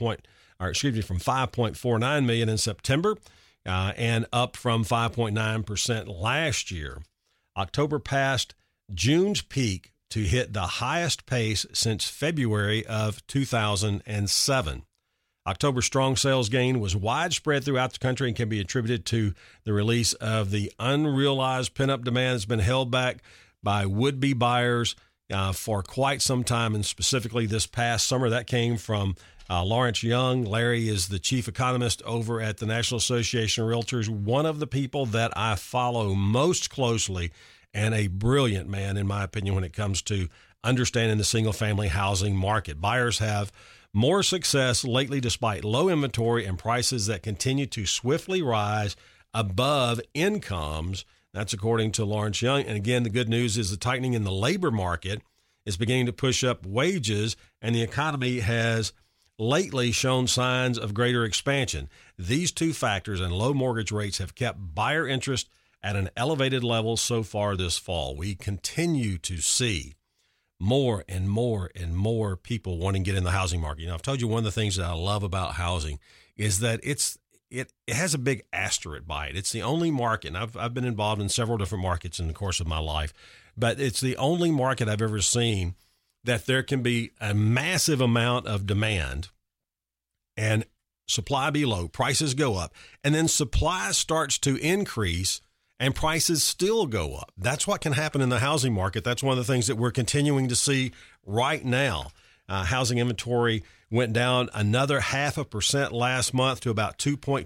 5.49 million in September, and up from 5.9% last year. October passed June's peak to hit the highest pace since February of 2007. October's strong sales gain was widespread throughout the country and can be attributed to the release of the unrealized pent-up demand that's been held back by would-be buyers for quite some time, and specifically this past summer. That came from Lawrence Young. Larry is the chief economist over at the National Association of Realtors, one of the people that I follow most closely, and a brilliant man, in my opinion, when it comes to understanding the single-family housing market. Buyers have more success lately despite low inventory and prices that continue to swiftly rise above incomes. That's according to Lawrence Young. And again, the good news is the tightening in the labor market is beginning to push up wages, and the economy has lately shown signs of greater expansion. These two factors and low mortgage rates have kept buyer interest at an elevated level so far this fall. We continue to see more and more and more people wanting to get in the housing market. I've told you one of the things that I love about housing is that it has a big asterisk by it. It's the only market, and I've been involved in several different markets in the course of my life, but it's the only market I've ever seen that there can be a massive amount of demand and supply be low, prices go up, and then supply starts to increase and prices still go up. That's what can happen in the housing market. That's one of the things that we're continuing to see right now. Housing inventory went down another 0.5% last month to about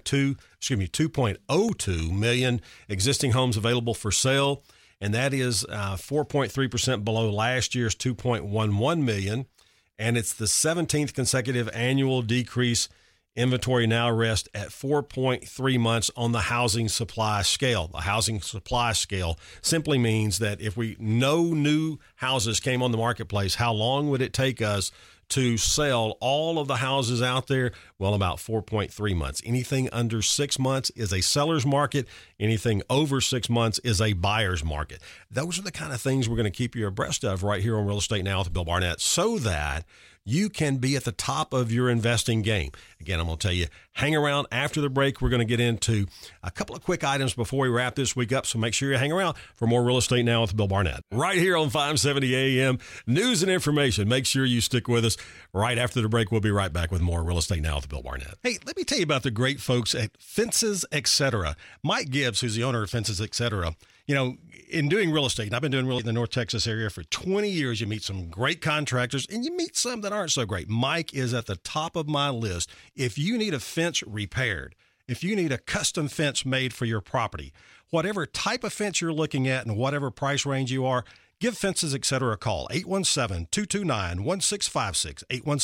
2.02 million existing homes available for sale, and that is 4.3% below last year's 2.11 million, and it's the 17th consecutive annual decrease. Inventory now rests at 4.3 months on the housing supply scale. The housing supply scale simply means that if no new houses came on the marketplace, how long would it take us to sell all of the houses out there? Well, about 4.3 months. Anything under 6 months is a seller's market. Anything over 6 months is a buyer's market. Those are the kind of things we're going to keep you abreast of right here on Real Estate Now with Bill Barnett, so that you can be at the top of your investing game. Again, I'm going to tell you, hang around after the break. We're going to get into a couple of quick items before we wrap this week up, so make sure you hang around for more Real Estate Now with Bill Barnett. Right here on 570 AM, news and information. Make sure you stick with us. Right after the break, we'll be right back with more Real Estate Now with Bill Barnett. Hey, let me tell you about the great folks at Fences Etc. Mike Gibbs, who's the owner of Fences Etc., in doing real estate, and I've been doing real estate in the North Texas area for 20 years, you meet some great contractors, and you meet some that aren't so great. Mike is at the top of my list. If you need a fence repaired, if you need a custom fence made for your property, whatever type of fence you're looking at and whatever price range you are, give Fences Etc. a call, 817-229-1656,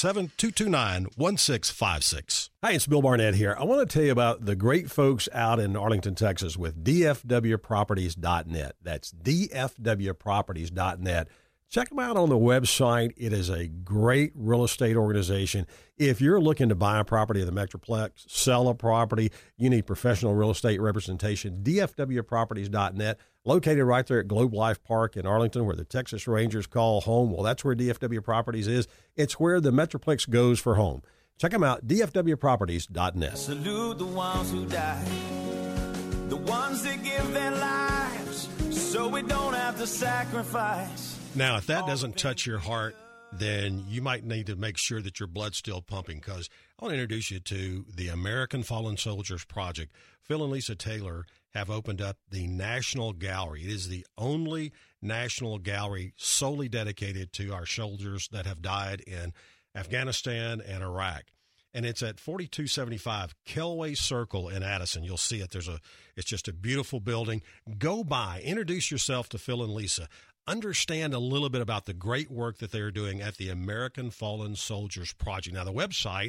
817-229-1656. Hi, it's Bill Barnett here. I want to tell you about the great folks out in Arlington, Texas with DFWproperties.net. That's DFWproperties.net. Check them out on the website. It is a great real estate organization. If you're looking to buy a property in the Metroplex, sell a property, you need professional real estate representation, DFWproperties.net, located right there at Globe Life Park in Arlington, where the Texas Rangers call home. Well, that's where DFW Properties is. It's where the Metroplex goes for home. Check them out, DFWproperties.net. Salute the ones who died, the ones that give their lives, so we don't have to sacrifice. Now, if that doesn't touch your heart, then you might need to make sure that your blood's still pumping, because I want to introduce you to the American Fallen Soldiers Project. Phil and Lisa Taylor have opened up the National Gallery. It is the only national gallery solely dedicated to our soldiers that have died in Afghanistan and Iraq. And it's at 4275 Kelway Circle in Addison. You'll see it. It's just a beautiful building. Go by, introduce yourself to Phil and Lisa. Understand a little bit about the great work that they're doing at the American Fallen Soldiers Project. Now, the website,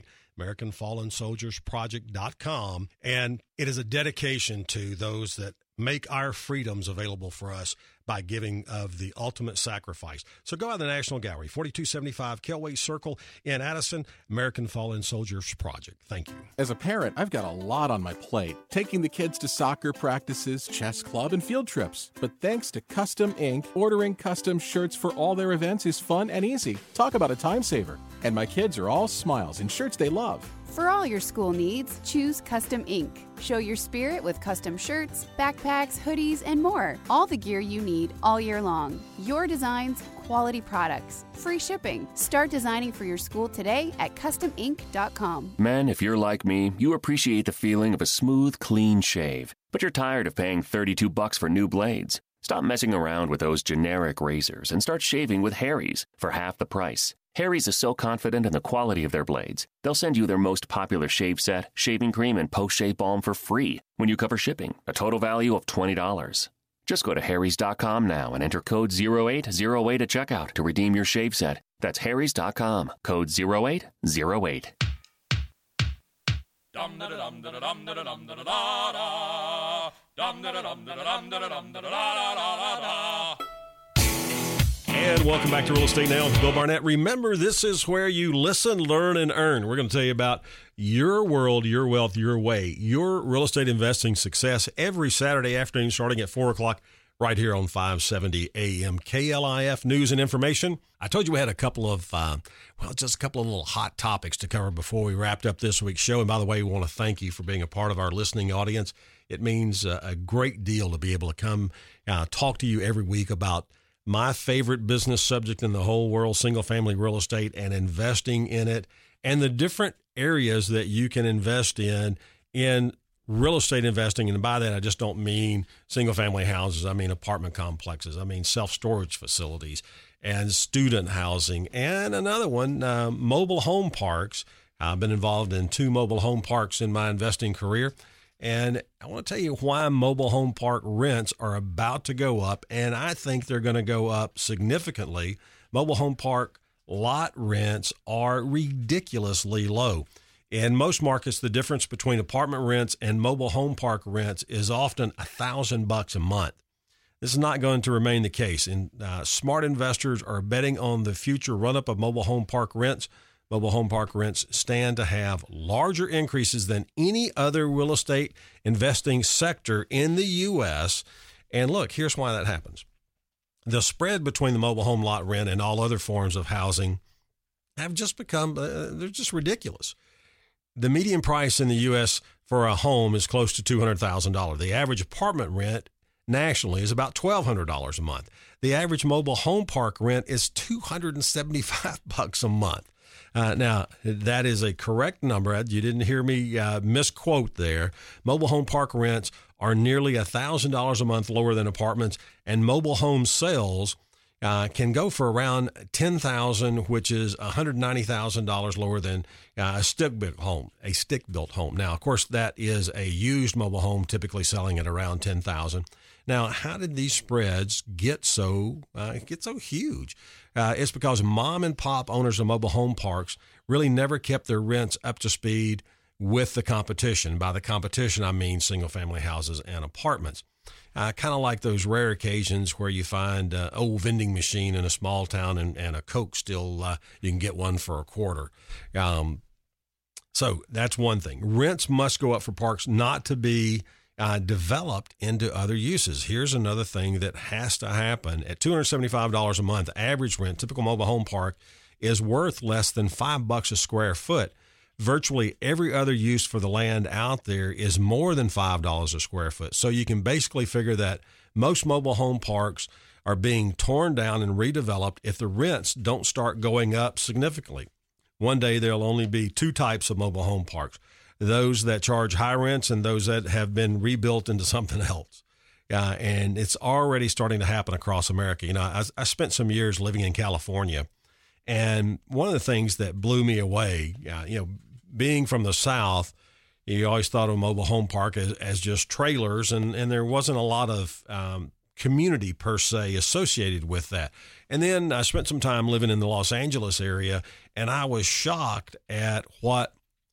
AmericanFallenSoldiersProject.com, and it is a dedication to those that make our freedoms available for us by giving of the ultimate sacrifice. So go out to the National Gallery, 4275 Kelway Circle in Addison, American Fallen Soldiers Project. Thank you. As a parent, I've got a lot on my plate, taking the kids to soccer practices, chess club, and field trips. But thanks to Custom Ink, ordering custom shirts for all their events is fun and easy. Talk about a time saver. And my kids are all smiles in shirts they love. For all your school needs, choose Custom Ink. Show your spirit with custom shirts, backpacks, hoodies, and more. All the gear you need all year long. Your designs, quality products, free shipping. Start designing for your school today at customink.com. Men, if you're like me, you appreciate the feeling of a smooth, clean shave. But you're tired of paying $32 for new blades. Stop messing around with those generic razors and start shaving with Harry's for half the price. Harry's is so confident in the quality of their blades, they'll send you their most popular shave set, shaving cream, and post-shave balm for free when you cover shipping, a total value of $20. Just go to harrys.com now and enter code 0808 at checkout to redeem your shave set. That's harrys.com, code 0808. And welcome back to Real Estate Now with Bill Barnett. Remember, this is where you listen, learn, and earn. We're going to tell you about your world, your wealth, your way, your real estate investing success every Saturday afternoon starting at 4 o'clock right here on 570 AM KLIF News and Information. I told you we had a couple of, just a couple of little hot topics to cover before we wrapped up this week's show. And by the way, we want to thank you for being a part of our listening audience. It means a great deal to be able to come talk to you every week about my favorite business subject in the whole world, single-family real estate, and investing in it, and the different areas that you can invest in real estate investing. And by that, I just don't mean single-family houses. I mean apartment complexes. I mean self-storage facilities and student housing. And another one, mobile home parks. I've been involved in 2 mobile home parks in my investing career. And I want to tell you why mobile home park rents are about to go up, and I think they're going to go up significantly. Mobile home park lot rents are ridiculously low. In most markets, the difference between apartment rents and mobile home park rents is often $1,000 a month. This is not going to remain the case, and smart investors are betting on the future run-up of mobile home park rents. Mobile home park rents stand to have larger increases than any other real estate investing sector in the U.S. And look, here's why that happens. The spread between the mobile home lot rent and all other forms of housing have just become, they're just ridiculous. The median price in the U.S. for a home is close to $200,000. The average apartment rent nationally is about $1,200 a month. The average mobile home park rent is $275 a month. Now, that is a correct number. You didn't hear me misquote there. Mobile home park rents are nearly $1,000 a month lower than apartments, and mobile home sales can go for around $10,000, which is $190,000 lower than a stick-built home. Now, of course, that is a used mobile home, typically selling at around $10,000. Now, how did these spreads get so huge? It's because mom and pop owners of mobile home parks really never kept their rents up to speed with the competition. By the competition, I mean single-family houses and apartments. Kind of like those rare occasions where you find an old vending machine in a small town and a Coke still, you can get one for $0.25. So that's one thing. Rents must go up for parks not to be developed into other uses. Here's another thing that has to happen. At $275 a month, average rent, typical mobile home park is worth less than $5 a square foot. Virtually every other use for the land out there is more than $5 a square foot. So you can basically figure that most mobile home parks are being torn down and redeveloped if the rents don't start going up significantly. One day there'll only be two types of mobile home parks, those that charge high rents and those that have been rebuilt into something else. And it's already starting to happen across America. You know, I spent some years living in California, and one of the things that blew me away, being from the South, you always thought of a mobile home park as just trailers, and there wasn't a lot of community per se associated with that. And then I spent some time living in the Los Angeles area, and I was shocked at what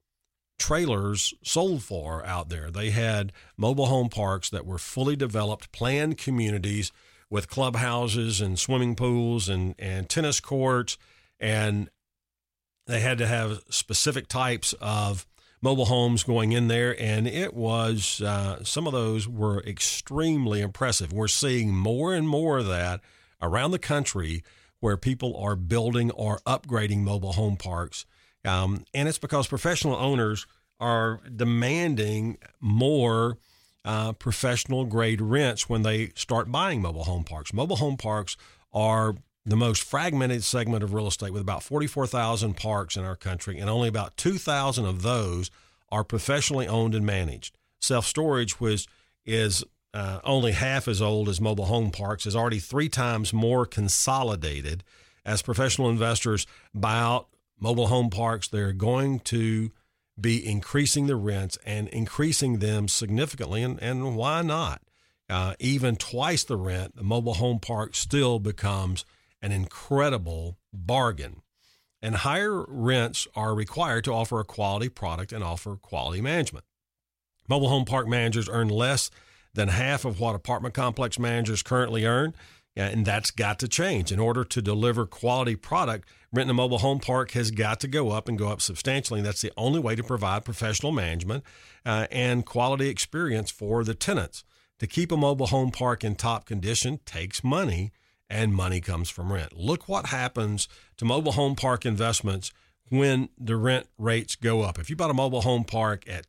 trailers sold for out there. They had mobile home parks that were fully developed, planned communities with clubhouses and swimming pools and tennis courts, and they had to have specific types of mobile homes going in there, and it was some of those were extremely impressive. We're seeing more and more of that around the country where people are building or upgrading mobile home parks, and it's because professional owners are demanding more professional-grade rents when they start buying mobile home parks. Mobile home parks are the most fragmented segment of real estate, with about 44,000 parks in our country, and only about 2,000 of those are professionally owned and managed. Self-storage, which is only half as old as mobile home parks, is already 3 times more consolidated. As professional investors buy out mobile home parks, they're going to be increasing the rents and increasing them significantly, and why not? Even twice the rent, the mobile home park still becomes an incredible bargain. And higher rents are required to offer a quality product and offer quality management. Mobile home park managers earn less than half of what apartment complex managers currently earn, and that's got to change. In order to deliver quality product, renting a mobile home park has got to go up and go up substantially, and that's the only way to provide professional management and quality experience for the tenants. To keep a mobile home park in top condition takes money, and money comes from rent. Look what happens to mobile home park investments when the rent rates go up. If you bought a mobile home park at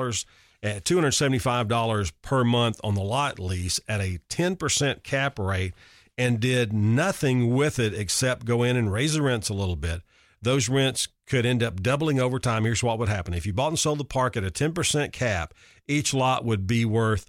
$275 per month on the lot lease at a 10% cap rate and did nothing with it except go in and raise the rents a little bit, those rents could end up doubling over time. Here's what would happen. If you bought and sold the park at a 10% cap, each lot would be worth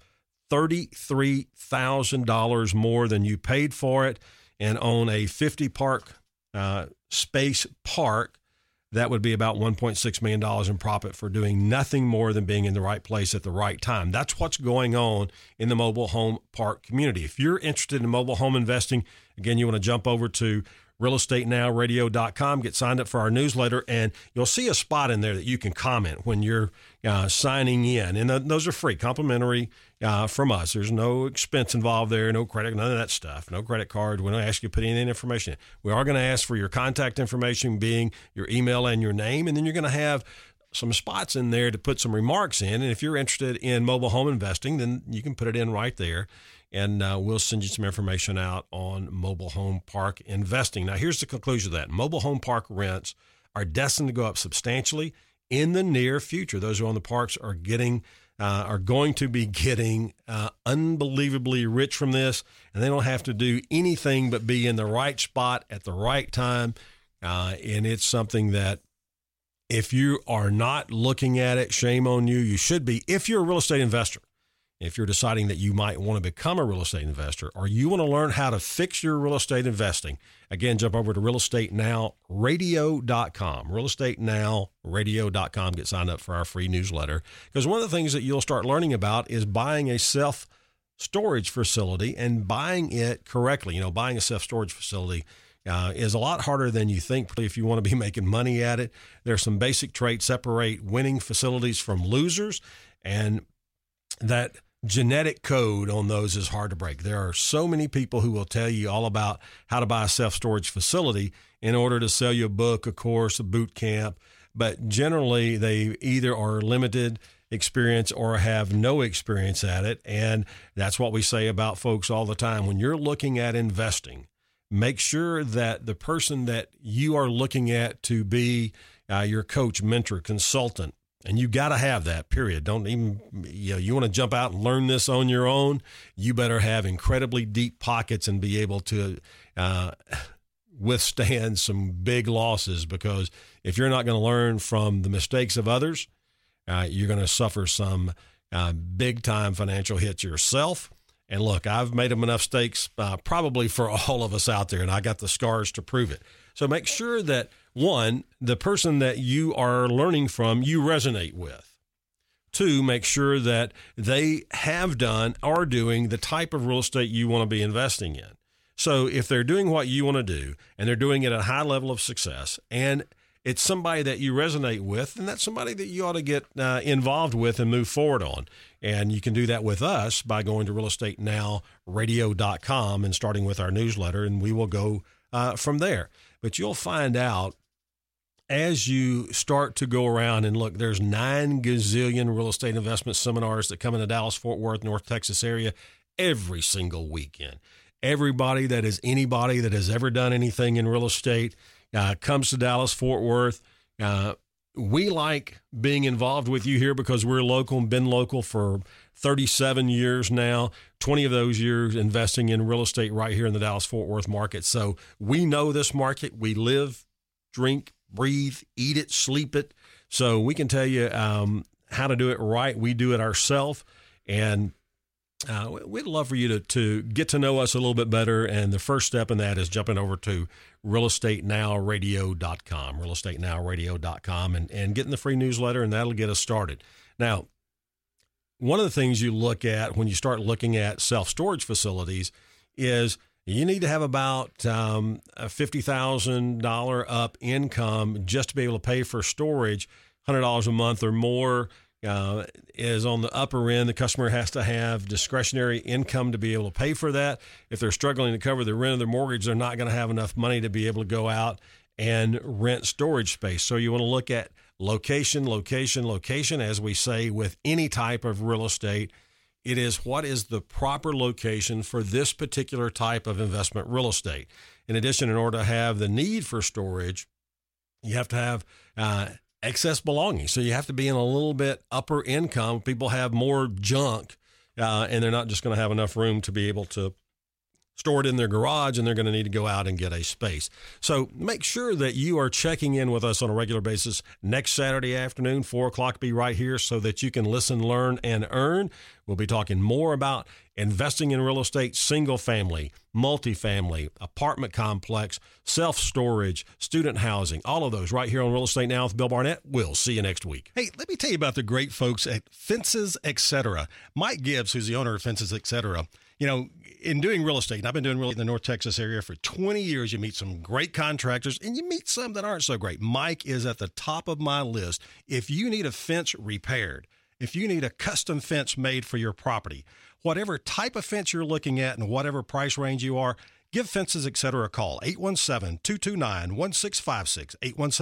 $33,000 more than you paid for it. And on a 50 park space park, that would be about $1.6 million in profit for doing nothing more than being in the right place at the right time. That's what's going on in the mobile home park community. If you're interested in mobile home investing, again, you want to jump over to realestatenow.radio.com, get signed up for our newsletter, and you'll see a spot in there that you can comment when you're signing in. And those are free, complimentary from us. There's no expense involved there, no credit, none of that stuff, no credit card. We don't ask you to put any information in. We are going to ask for your contact information, being your email and your name, and then you're going to have some spots in there to put some remarks in. And if you're interested in mobile home investing, then you can put it in right there. And we'll send you some information out on mobile home park investing. Now, here's the conclusion of that. Mobile home park rents are destined to go up substantially in the near future. Those who own the parks are going to be getting unbelievably rich from this, and they don't have to do anything but be in the right spot at the right time. And it's something that if you are not looking at it, shame on you. You should be. If you're a real estate investor, if you're deciding that you might want to become a real estate investor, or you want to learn how to fix your real estate investing, again, jump over to realestatenow.radio.com, realestatenow.radio.com. Get signed up for our free newsletter, because one of the things that you'll start learning about is buying a self-storage facility and buying it correctly. Buying a self-storage facility is a lot harder than you think if you want to be making money at it. There's some basic traits separate winning facilities from losers, and that genetic code on those is hard to break. There are so many people who will tell you all about how to buy a self-storage facility in order to sell you a book, a course, a boot camp, but generally they either are limited experience or have no experience at it, and that's what we say about folks all the time. When you're looking at investing, make sure that the person that you are looking at to be your coach, mentor, consultant, and you got to have that, period. Don't even, you want to jump out and learn this on your own, you better have incredibly deep pockets and be able to withstand some big losses, because if you're not going to learn from the mistakes of others, you're going to suffer some big-time financial hits yourself. And look, I've made enough mistakes probably for all of us out there, and I got the scars to prove it. So make sure that, one, the person that you are learning from, you resonate with. Two, make sure that they have done, are doing the type of real estate you want to be investing in. So if they're doing what you want to do, and they're doing it at a high level of success, and it's somebody that you resonate with, and that's somebody that you ought to get involved with and move forward on. And you can do that with us by going to realestatenow.radio.com and starting with our newsletter, and we will go from there. But you'll find out as you start to go around and look, there's 9 gazillion real estate investment seminars that come in the Dallas, Fort Worth, North Texas area every single weekend. Everybody that is anybody that has ever done anything in real estate comes to Dallas, Fort Worth. We like being involved with you here because we're local and been local for 37 years now, 20 of those years investing in real estate right here in the Dallas-Fort Worth market. So we know this market. We live, drink, breathe, eat it, sleep it. So we can tell you how to do it right. We do it ourselves. And we'd love for you to get to know us a little bit better. And the first step in that is jumping over to realestatenow.radio.com, realestatenow.radio.com, and getting the free newsletter, and that'll get us started. Now, one of the things you look at when you start looking at self-storage facilities is you need to have about a $50,000 up income just to be able to pay for storage. $100 a month or more is on the upper end. The customer has to have discretionary income to be able to pay for that. If they're struggling to cover the rent of their mortgage, they're not going to have enough money to be able to go out and rent storage space. So you want to look at location, location, location. As we say with any type of real estate, it is what is the proper location for this particular type of investment real estate. In addition, in order to have the need for storage, you have to have excess belongings. So you have to be in a little bit upper income. People have more junk, and they're not just going to have enough room to be able to store it in their garage, and they're going to need to go out and get a space. So make sure that you are checking in with us on a regular basis. Next Saturday afternoon, 4 o'clock, be right here so that you can listen, learn, and earn. We'll be talking more about investing in real estate, single family, multifamily, apartment complex, self-storage, student housing, all of those right here on Real Estate Now with Bill Barnett. We'll see you next week. Hey, let me tell you about the great folks at Fences Etc. Mike Gibbs, who's the owner of Fences Etc., in doing real estate, and I've been doing real estate in the North Texas area for 20 years, you meet some great contractors, and you meet some that aren't so great. Mike is at the top of my list. If you need a fence repaired, if you need a custom fence made for your property, whatever type of fence you're looking at and whatever price range you are, give Fences Etc. a call, 817-229-1656,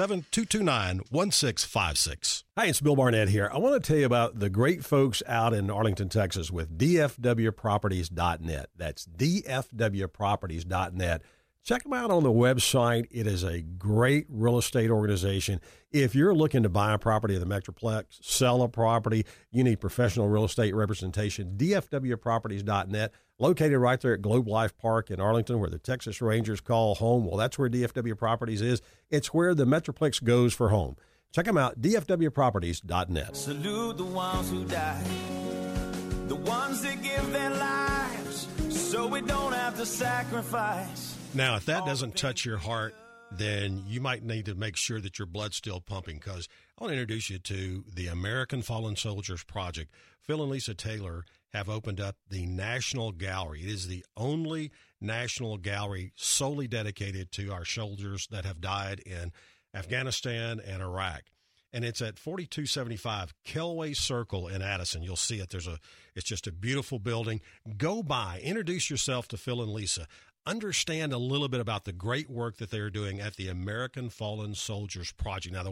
817-229-1656. Hi, it's Bill Barnett here. I want to tell you about the great folks out in Arlington, Texas with DFWproperties.net. That's DFWproperties.net. Check them out on the website. It is a great real estate organization. If you're looking to buy a property in the Metroplex, sell a property, you need professional real estate representation, DFWproperties.net, located right there at Globe Life Park in Arlington, where the Texas Rangers call home. Well, that's where DFW Properties is. It's where the Metroplex goes for home. Check them out, DFWproperties.net. Salute the ones who died, the ones that give their lives so we don't have to sacrifice. Now, if that doesn't touch your heart, then you might need to make sure that your blood's still pumping, because I want to introduce you to the American Fallen Soldiers Project. Phil and Lisa Taylor have opened up the National Gallery. It is the only national gallery solely dedicated to our soldiers that have died in Afghanistan and Iraq. And it's at 4275 Kelway Circle in Addison. You'll see it. It's just a beautiful building. Go by, introduce yourself to Phil and Lisa. Understand a little bit about the great work that they're doing at the American Fallen Soldiers Project. Now, the